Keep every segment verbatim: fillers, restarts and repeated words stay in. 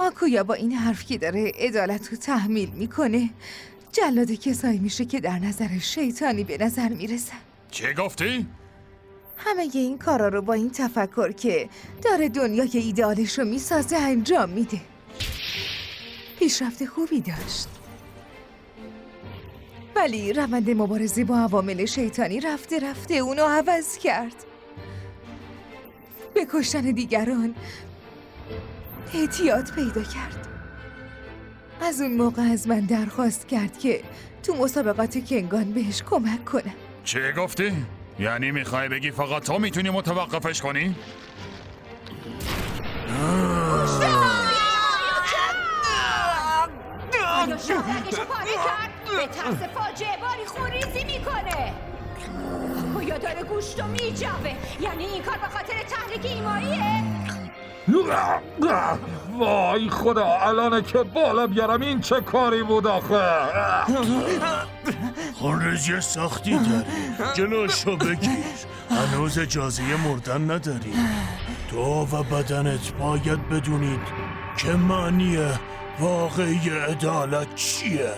آکویا با این حرف که داره عدالت رو تحمیل میکنه جلاد کسایی میشه که در نظر شیطانی به نظر میرسن. چه گفتی؟ همه این کارا رو با این تفکر که داره دنیای ایدئالش رو میسازه انجام میده. پیشرفت خوبی داشت، ولی روند مبارزه با عوامل شیطانی رفته رفته اونو عوض کرد. به کشتن دیگران احتیاط پیدا کرد. از اون موقع از من درخواست کرد که تو مسابقات کنگان بهش کمک کنم. چه گفتی؟ یعنی میخوای بگی فقط تو میتونی متوقفش کنی؟ شدرگشو پاره کرد به ترس فاجعه باری خوریزی میکنه. آکویا داره گوشتو میجوه. یعنی این کار به خاطر تحریک ایماییه؟ وای خدا، الانه که بالا بیارم. این چه کاری بود آخه؟ خارجی سختی داری، جلوشو بگیر. هنوز اجازه مردن نداری. تو و بدنت باید بدونید که معنی واقعی عدالت چیه.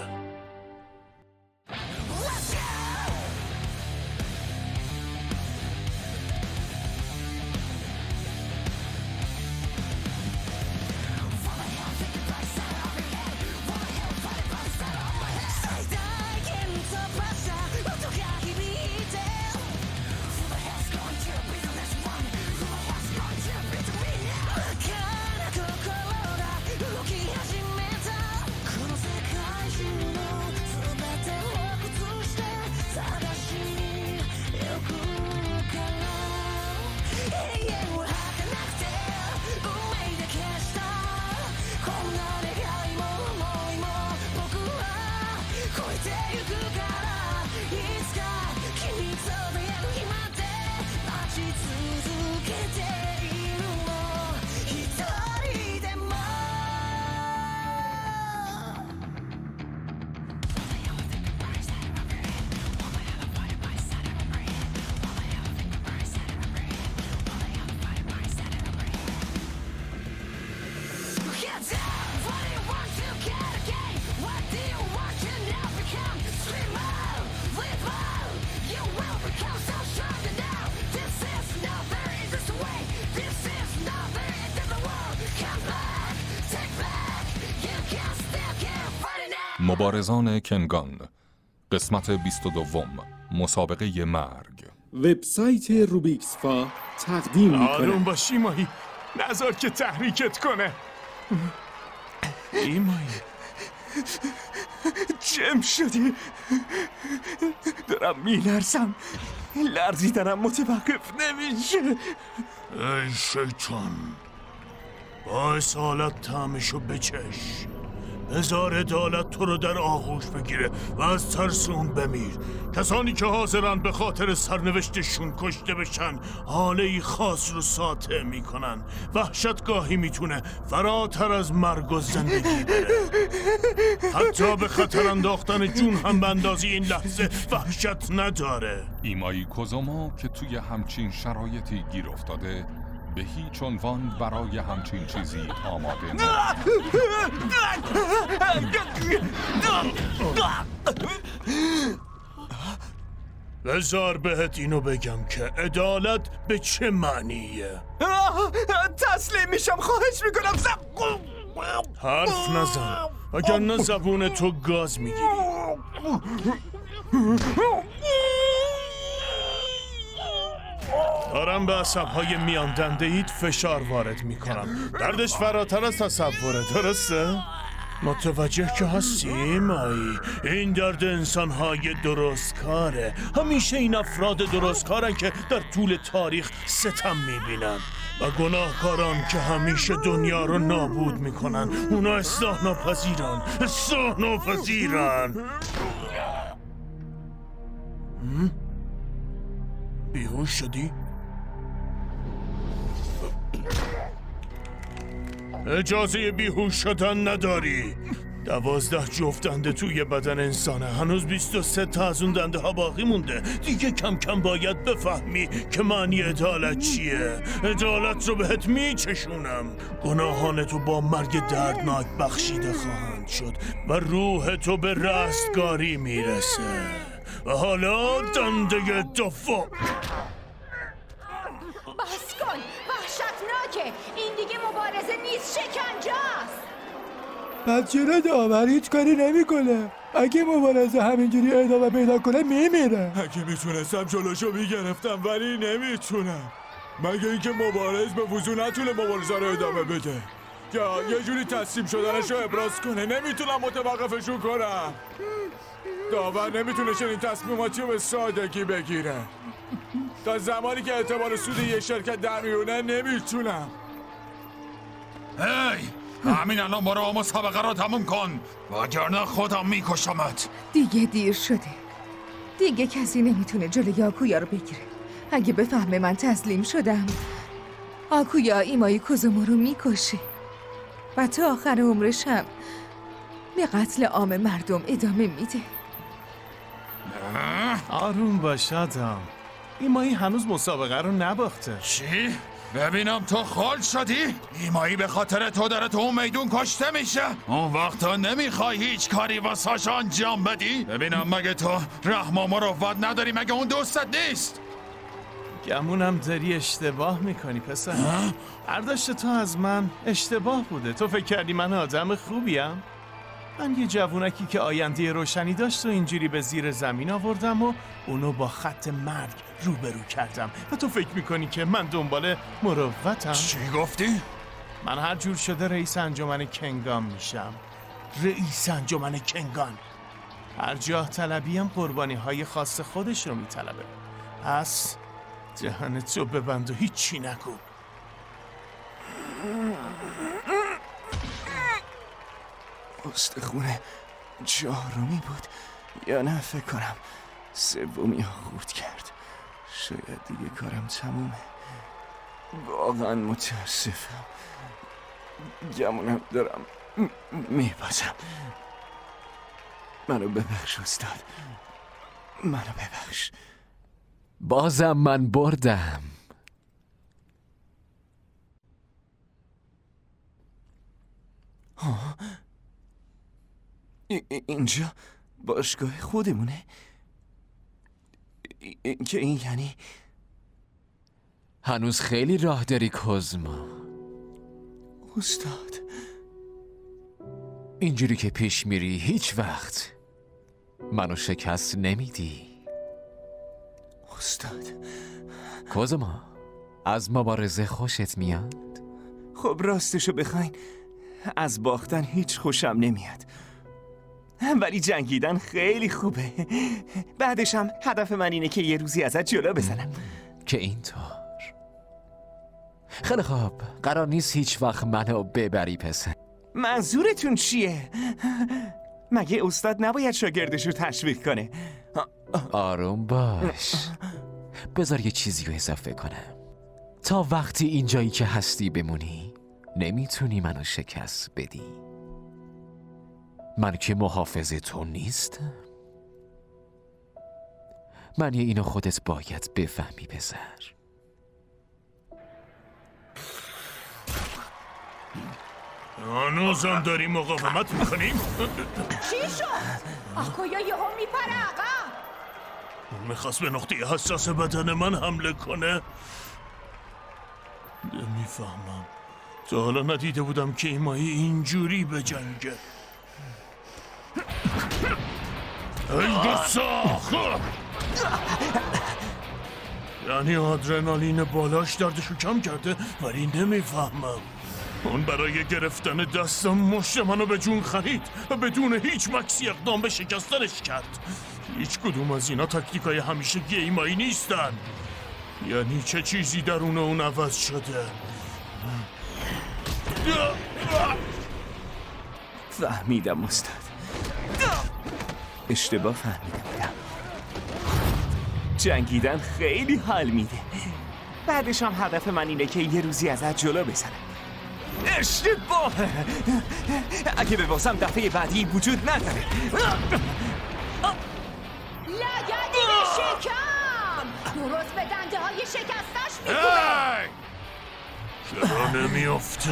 مبارزان کنگان، قسمت بیست و دوم، مسابقه مرگ. وبسایت روبیکسفا تقدیم میکنه. آروم باش ایمایی، نذار که تحریکت کنه. ایمایی جمع شدی؟ دارم میلرزم، لرزیدنم متوقف نمیشه. ای شیطان، با اصالت طعمشو بچش. بذار عدالت تو رو در آغوش بگیره و از ترس اون بمیر. کسانی که حاضرن به خاطر سرنوشتشون کشته بشن حاله‌ای خاص رو ساطع میکنن. وحشت گاهی میتونه فراتر از مرگ و زندگی بره. حتی به خطر انداختن جون هم به اندازه این لحظه وحشت نداره. ایمایی کوزوما که توی همچین شرایطی گیر افتاده به هیچ عنوان برای همچین چیزی آماده نیست. بذار بهت اینو بگم که عدالت به چه معنیه. تسلیم میشم، خواهش میکنم. زب... حرف نزن وگرنه زبون تو گاز میگیری. دارم به عصبهای میان دنده ایت فشار وارد میکنم. دردش فراتر از تصوره، درسته؟ متوجه که هستی مایی؟ این درد انسانهای درستکاره. همیشه این افراد درستکارن که در طول تاریخ ستم میبینن و گناهکاران که همیشه دنیا رو نابود میکنن. اونا اصلاح ناپذیرن، اصلاح ناپذیرن. بیهوش شدی؟ اجازه بیهوش شدن نداری. دوازده جفت دنده توی بدن انسانه. هنوز بیست و سه تا از اون دنده ها باقی مونده. دیگه کم کم باید بفهمی که معنی عدالت چیه. عدالت رو بهت میچشونم. گناهان تو با مرگ دردناک بخشیده خواهند شد و روح تو به رستگاری میرسه. و حالا دنده دوم. بس کن، وحشتناکه. این دیگه مبارزه نیست، شکنجه است. پس چرا داور هیچ کاری نمیکنه؟ اگه مبارزه همینجوری ادامه پیدا کنه میمیره. اگه میتونستم جلوشو میگرفتم ولی نمیتونم. مگه اینکه مبارز به وضوح نتونه مبارزه رو ادامه بده یا یه جوری تسلیم شدنش رو ابراز کنه. نمیتونم متوقفشون کنم. داور نمیتونه چنین تصمیماتی رو به سادگی بگیره. تا زمانی که اعتبار سود یه شرکت در میونه نمیتونم. هی همین الان برو مسابقه رو تموم کن وگرنه خودم میکشمت. دیگه دیر شده. دیگه کسی نمیتونه جلوی آکویا رو بگیره. اگه بفهمه من تسلیم شدم، آکویا ایمای کوزومو رو میکشه و تا آخر عمرش هم به قتل عام مردم ادامه میده. آروم باش آدم. ایمایی هنوز مسابقه رو نباخته. چی؟ ببینم تو خال شدی؟ ایمایی به خاطر تو داره تو اون میدون کشته میشه؟ اون وقت تو نمیخوای هیچ کاری واساش انجام بدی؟ ببینم مگه تو رحم و مروت نداری؟ مگه اون دوستت نیست؟ گمونم داری اشتباه میکنی پسر. برداشت تو از من اشتباه بوده. تو فکر کردی من آدم خوبیم؟ من یه جوونکی که آینده روشنی داشت و اینجوری به زیر زمین آوردم و اونو با خط مرگ روبرو کردم و تو فکر میکنی که من دنبال مروتم؟ چی گفتی؟ من هر جور شده رئیس انجمن کنگان میشم. رئیس انجمن کنگان. هر جاه طلبیم قربانی های خاص خودش رو میطلبه. پس دهنت رو ببند و هیچی نگو. استخونه چهارمی بود یا نه؟ فکر کنم سومی ها خورد کرد. شاید دیگه کارم تمومه. واقعا متاسفم. گمونم دارم میبازم. منو ببخش استاد. منو ببخش. بازم من بردم. ها؟ اینجا باشگاه خودمونه؟ این که این یعنی هنوز خیلی راه داری کوزما. استاد اینجوری که پیش میری هیچ وقت منو شکست نمیدی. استاد کوزما از مبارزه خوشت میاد؟ خب راستشو بخواین از باختن هیچ خوشم نمیاد، ولی جنگیدن خیلی خوبه. بعدش هم هدف من اینه که یه روزی ازت جلو بزنم. که اینطور. خیلی خوب، قرار نیست هیچ وقت منو ببری پسر. منظورتون چیه؟ مگه استاد نباید شاگردشو تشویق کنه؟ آروم باش. بذار یه چیزی رو اضافه کنم. تا وقتی اینجایی که هستی بمونی نمیتونی منو شکست بدی. من که محافظ تو نیستم. من یه اینو خودت باید بفهمی پسر. هنوزم داریم مقاومت میکنیم؟ چی شد؟ آکویا یهو میپره عقب. اون میخواست به نقطه حساس بدن من حمله کنه؟ نمیفهمم. تا حالا ندیده بودم که ایمایی اینجوری به جنگه. ای گساخ! یعنی آدرنالین بالاش دردشو کم کرده، ولی نمیفهمم. اون برای گرفتن دستم مشت منو به جون خرید و بدون هیچ مکسی اقدام به شکستنش کرد. هیچ کدوم از اینا تاکتیکای همیشگی ایمایی نیستن. یعنی چه چیزی درون اون عوض شده؟ فهمیدم استاد. اشتباه فهمیده بودم. جنگیدن خیلی حال میده. بعدش هم هدف من اینه که یه روزی ازت جلو بزنم. اشتباه. اگه ببازم دفعه بعدی وجود نداره. لگدی به شکم درست به دنده های شکستش میکنه. چرا نمیافته؟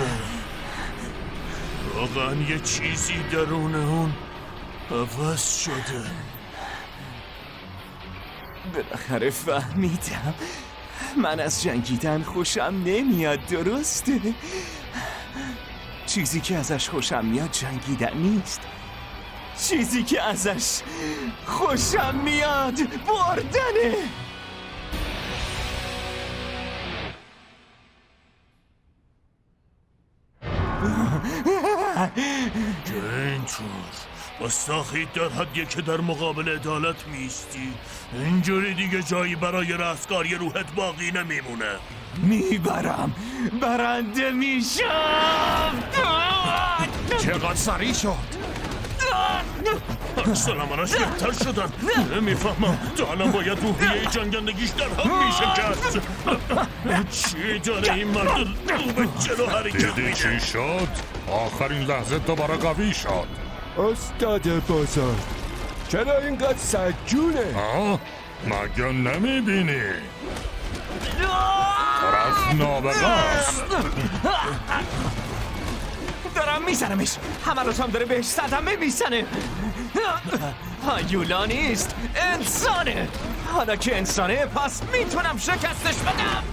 واقعا یه چیزی درون اون عوض شده. بالاخره فهمیدم. من از جنگیدن خوشم نمیاد، درسته؟ چیزی که ازش خوشم میاد جنگیدن نیست. چیزی که ازش خوشم میاد بردنه. که اینطور مستاخید در حدیه که در مقابل عدالت میستی. اینجوری دیگه جایی برای رستگاری روحت باقی نمیمونه. میبرم، برنده میشم. چقدر سریع شد. سلامانش بهتر شدن. نمیفهمم تا الان باید روحیه جنگندگیش در هم میشکست. چی داره این مرد رو به جلو حرکت دیدی چی شد؟ آخرین لحظه دوباره قوی شد. استاد بزرگ چرا اینقدر سجونه؟ آه؟ مگه نمیبینی؟ طرف نابغه است. دارم میزنمش. همه رو هم داره بهش صدمه میزنه. هیولا نیست، انسانه. حالا که انسانه پس میتونم شکستش بدم.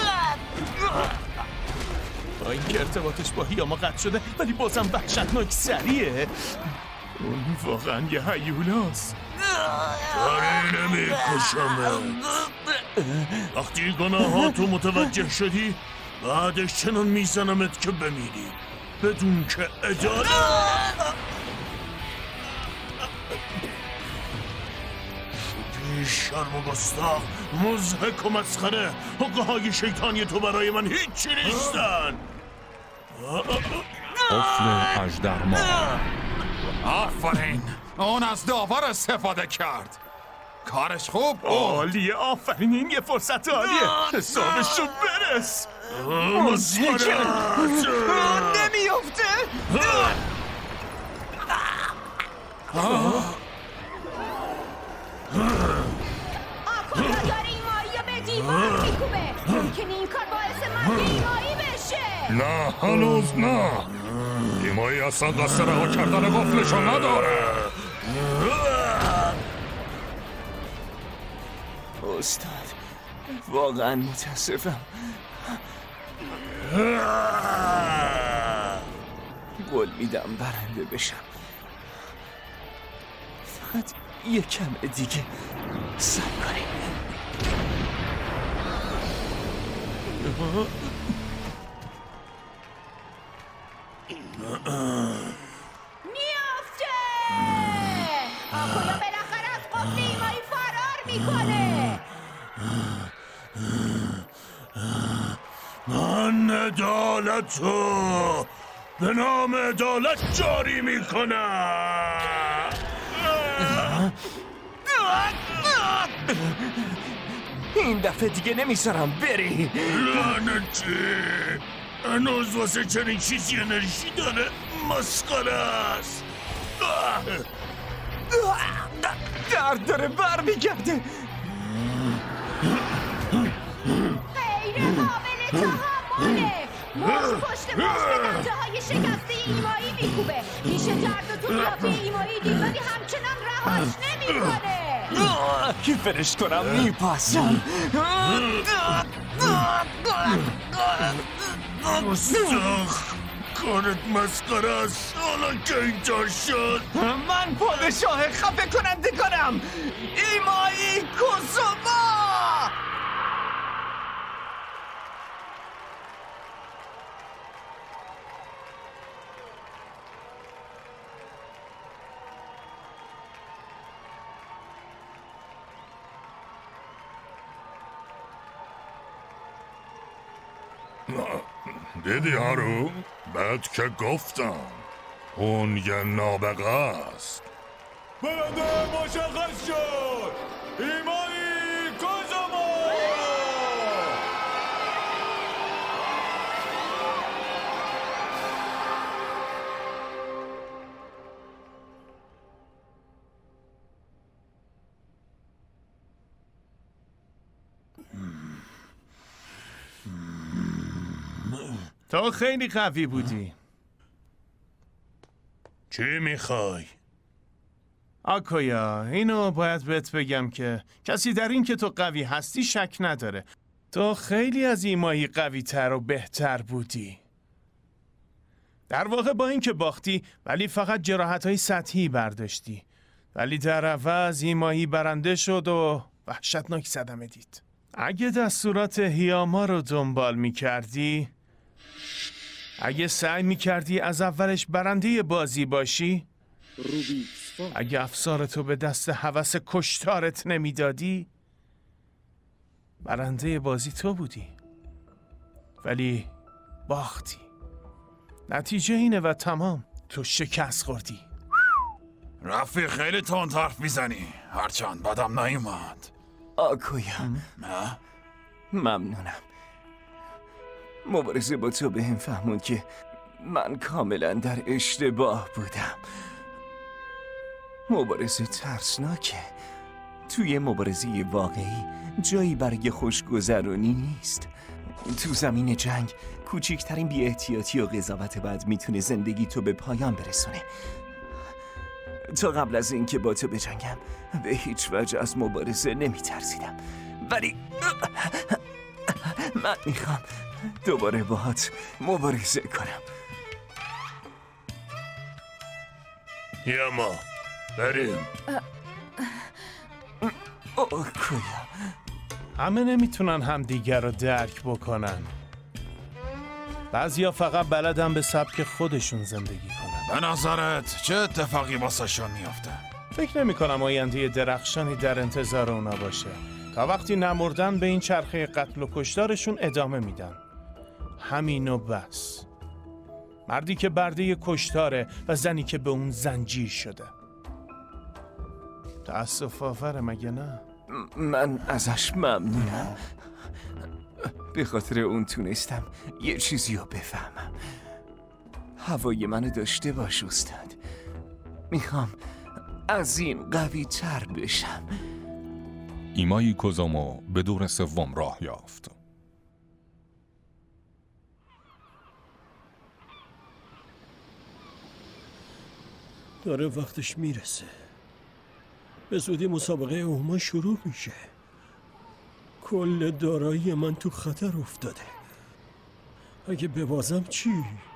با اینکه ارتباطش با هیاما قطع شده ولی بازم وحشتناک سریعه. اون واقعا یه هیولاست. کاری نمیکشمت. وقتی گناهاتو متوجه شدی بعدش چنان میزنمت که بمیری بدون که عدالت. شرم و گستاخ، مضحک و مسخره. حقه های شیطانی تو برای من هیچی نیستن. قفل اژدرماه. آفرین، اون از داور استفاده کرد. کارش خوب بود. عالیه، آفرین. این یه فرصت عالیه. حسابش رو برس. مسخره نمیافته. آکویا داره ایمایی رو به دیوار میکوبه. ممکنه این کار باعث مرگ ایمایی بشه. نه هنوز نه. ایمایی اصلا قصد رها کردن قفلشو نداره. استاد واقعا متاسفم. قول میدم برنده بشم. فقط یک کم دیگه صبر کنیم. میافته. آکویا بالاخره از قفل ایمایی فرار میکنه. من عدالتو به نام عدالت جاری میکنم. این دفعه دیگه نمیذارم بری. لعنتی، هنوز واسه چنین چیزی انرژی داره. مسخره است. درد داره بر میگرده. غیر قابل تحمله. مشت پشت مشت به دنده های شکسته ایمایی میکوبه. میشه درد و تو قیافه ایمایی دید ولی همچنان رهاش نمیکنه. کیفرش کنم میپاسم. مستخ کارت مسخره است. حالا که اینطور شد من پادشاه خفه کننده کنم. ایمایی کوزوما. دیدی هارو؟ بهت که گفتم اون یه نابغه است. برنده مشخص شد. ایمایی کوزوما. تو خیلی قوی بودی. چی میخوای؟ آکویا، اینو باید بهت بگم که کسی در این که تو قوی هستی شک نداره. تو خیلی از ایمایی قوی تر و بهتر بودی. در واقع با اینکه باختی ولی فقط جراحت‌های سطحی برداشتی. ولی در عوض ایمایی برنده شد و وحشتناک صدمه دید. اگه دستورات هیاما رو دنبال می‌کردی، اگه سعی می‌کردی از اولش برنده بازی باشی، اگه افسار تو به دست هوس کشتارت نمیدادی، برنده بازی تو بودی. ولی باختی. نتیجه اینه و تمام. تو شکست خوردی. رفیق خیلی تند حرف میزنی، هرچند بدم نیومد. آکویا، ممنونم. مبارزه با تو به هم فهموند که من کاملا در اشتباه بودم. مبارزه ترسناکه. توی مبارزه واقعی جایی برای خوشگذرانی نیست. تو زمین جنگ کوچکترین بی‌احتیاطی و قضاوت بد میتونه زندگی تو به پایان برسونه. تا قبل از اینکه با تو بجنگم به هیچ وجه از مبارزه نمیترسیدم، ولی من میخوام دوباره باهات مبارزه کنم. یاما بریم. آکویا، همه نمیتونن همدیگر رو درک بکنن. بعضیا فقط بلدن به سبک خودشون زندگی کنن. به نظرت چه اتفاقی واسهشون میافته؟ فکر نمی کنم آینده درخشانی در انتظار اونا باشه. تا وقتی نمردن به این چرخه قتل و کشتارشون ادامه میدن. همین و بس. مردی که برده کشتاره و زنی که به اون زنجیر شده. تأسف آوره مگه نه؟ من ازش ممنونم. به خاطر اون تونستم یه چیزی رو بفهمم. هوای منو داشته باش استاد. میخوام از این قوی تر بشم. ایمایی کوزومو به دور سوم راه یافت. داره وقتش میرسه. به زودی مسابقه اوما شروع میشه. کل دارایی من تو خطر افتاده. اگه ببازم چی؟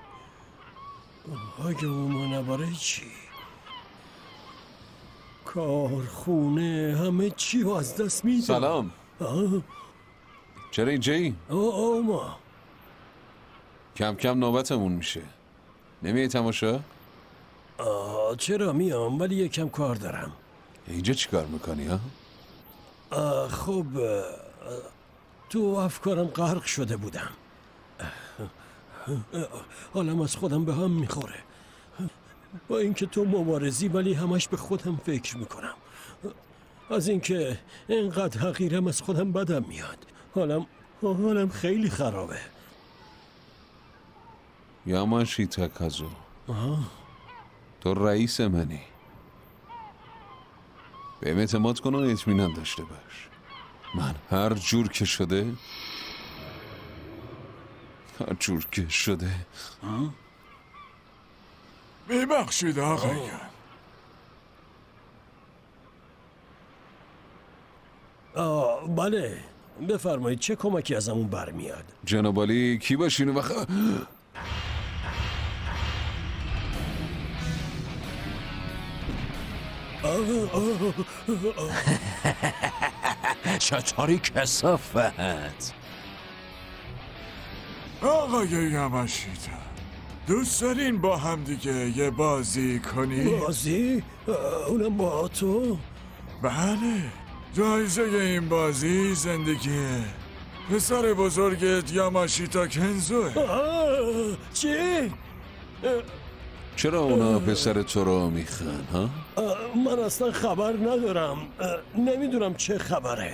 اگه اوما نباره چی؟ کارخونه همه چی رو از دست میدم. سلام. آه. چرا اینجایی؟ اوما کم کم نوبتمون میشه. نمیای تماشا؟ آه چرا میام ولی یکم کار دارم. اینجا چی کار میکنی ها؟ آه خب تو افکارم غرق شده بودم. حالم از خودم به هم میخوره. با اینکه تو مبارزی ولی همش به خودم فکر میکنم. از اینکه اینقدر حقیرم از خودم بدم میاد. حالم حالم خیلی خرابه. یاماشیتا کازو، تو رئیس منی. بهم اعتماد کن و اطمینان داشته باش. من هر جور که شده هر جور که شده میبخشید آقایان. آه بله بفرمایید چه کمکی ازمون برمیاد؟ جناب عالی کی باشین و بخ... چطوری کسافت؟ آقای یاماشیتا دوست دارین با هم دیگه یه بازی کنی؟ بازی؟ اونم با تو؟ بله جایزه این بازی زندگیه. پسر بزرگت یاماشیتا کنزوه. چی؟ چرا اونا پسر تو رو میخوان ها؟ من اصلا خبر ندارم. نمیدونم چه خبره.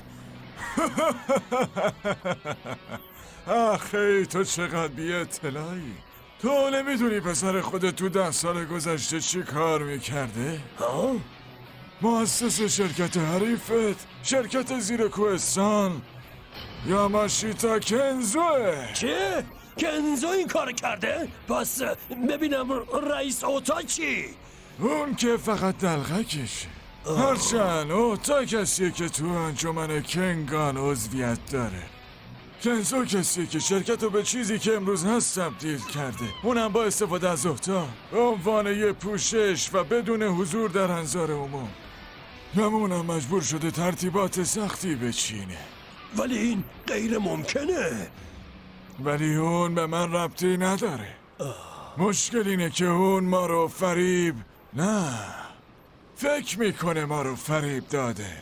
آخه تو چقدر بی اطلاعی. تو نمیدونی پسر خودت تو ده سال گذشته چی کار میکرده؟ ها؟ مؤسس شرکت حریفت، شرکت زیر کوهستان، یاماشیتا کنزوه. چه؟ کنزو این کار کرده؟ پس ببینم رئیس اوتا چی؟ اون که فقط دلغکشه. هرچند اوتا کسیه که تو انجمن کنگان عضویت داره. کنزو کسیه که شرکت رو به چیزی که امروز هست تبدیل کرده، اونم با استفاده از اوتا به عنوان یه پوشش و بدون حضور در انظار عموم. همونم مجبور شده ترتیبات سختی بچینه. ولی این غیر ممکنه. ولی اون به من ربطی نداره. مشکل اینه که اون ما رو فریب نه فکر میکنه ما رو فریب داده،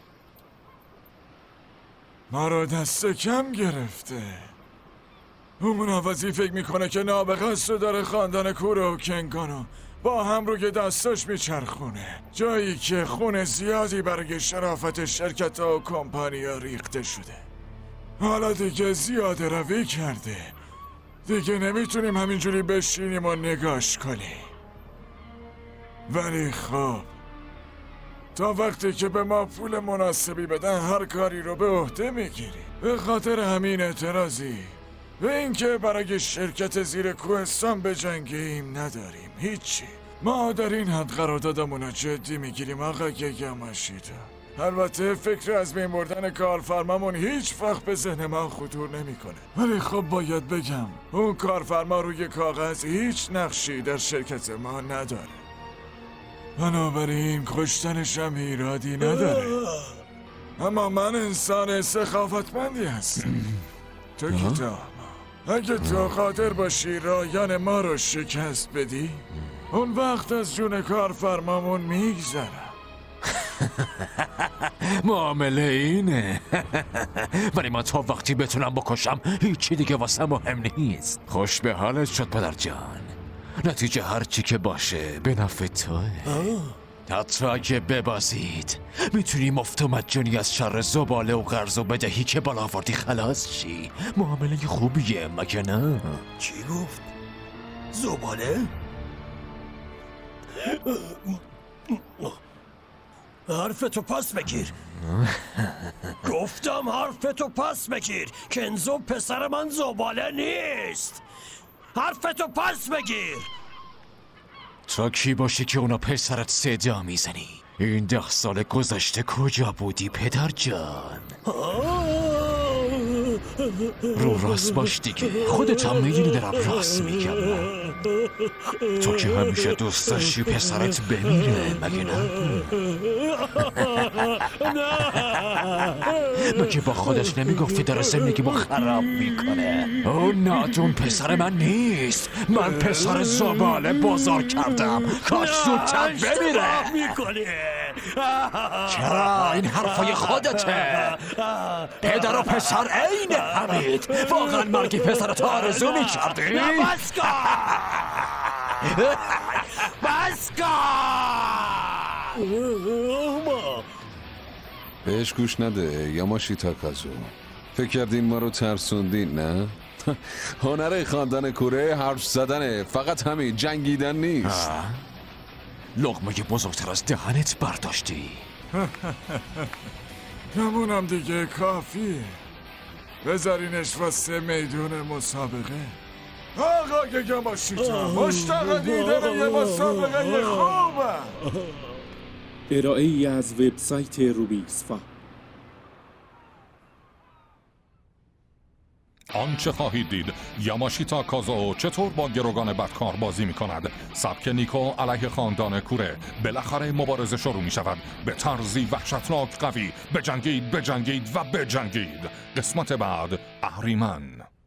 ما رو دست کم گرفته. اون عوضی فکر میکنه که نابغه است و داره خاندان کوره و کنگانو با هم روی دستاش میچرخونه، جایی که خون زیادی برای شرافت شرکت ها و کمپانی ها ریخته شده. حالا دیگه زیاده روی کرده، دیگه نمیتونیم همینجوری بشینیم و نگاش کنیم. ولی خب تا وقتی که به ما پول مناسبی بدن هر کاری رو به عهده میگیریم. به خاطر همین اعتراضی به اینکه برای شرکت زیر کوهستان بجنگیم نداریم. هیچی. ما در این حد قراردادمون رو جدی میگیریم آقای یاماشیتا. البته فکر از بین بردن کارفرمامون هیچ وقت به ذهن ما خطور نمیکنه، ولی خب باید بگم اون کارفرما روی کاغذ هیچ نقشی در شرکت ما نداره. بنابراین کشتنش هم ایرادی نداره. اما من انسان سخاوتمندی هستم. تو کتاب اگه تو قادر باشی رایان ما رو شکست بدی، اون وقت از جون کارفرمامون میگذرم. معامله اینه. ولی من تا وقتی بتونم بکشم هیچی دیگه واسه مهم نیست. خوش به حالت شد پدر جان. نتیجه هر چی که باشه به نفع توه. حتی اگه ببازید میتونی مفت و مجانی از شر زباله و قرض و بدهی که بالا آوردی خلاص شی. معامله خوبیه مگه نه؟ چی گفت؟ زباله؟ حرفتو پس بگیر. گفتم حرفتو پس بگیر. کنزو پسر من زباله نیست. حرفتو پس بگیر. تو کی باشی که اونا پسرت صدا میزنی؟ این ده سال گذشته کجا بودی پدر جان؟ رو راست باش دیگه. خودت هم میدونی دارم راست میگم. تو که همیشه دوست داشتی پسرت بمیره مگه نه؟ مگه با خودش نمیگفتی داره زندگیمو خراب میکنه؟ او نادون پسر من نیست. من پسر زباله بزرگ کردم. کاش زودتر بمیره. چرا این حرفای خودته؟ پدر و پسر عین همید. واقعا مرگی پسرت آرزو میکردی؟ بس کن بس کن. بهش گوش نده یاماشیتا کازو. فکر کردین ما رو ترسوندین نه؟ هنر خاندان کوره حرف زدنه، فقط همین، جنگیدن نیست. لقمه بزرگتر از دهنت برداشتی. همونم دیگه کافیه. بذارینش واسه میدون مسابقه. آقای یاماشیتا مشتاق دیدن یه مسابقه خوبه. ارائه ای از وبسایت روبیکس فا. آنچه خواهید دید یاماشیتا کازو چطور با گروگان بدکار بازی می کند. سبک نیکو علیه خاندان کوره. بالاخره مبارزه شروع می شود به طرزی وحشتناک قوی. بجنگید بجنگید و بجنگید. قسمت بعد اهریمن.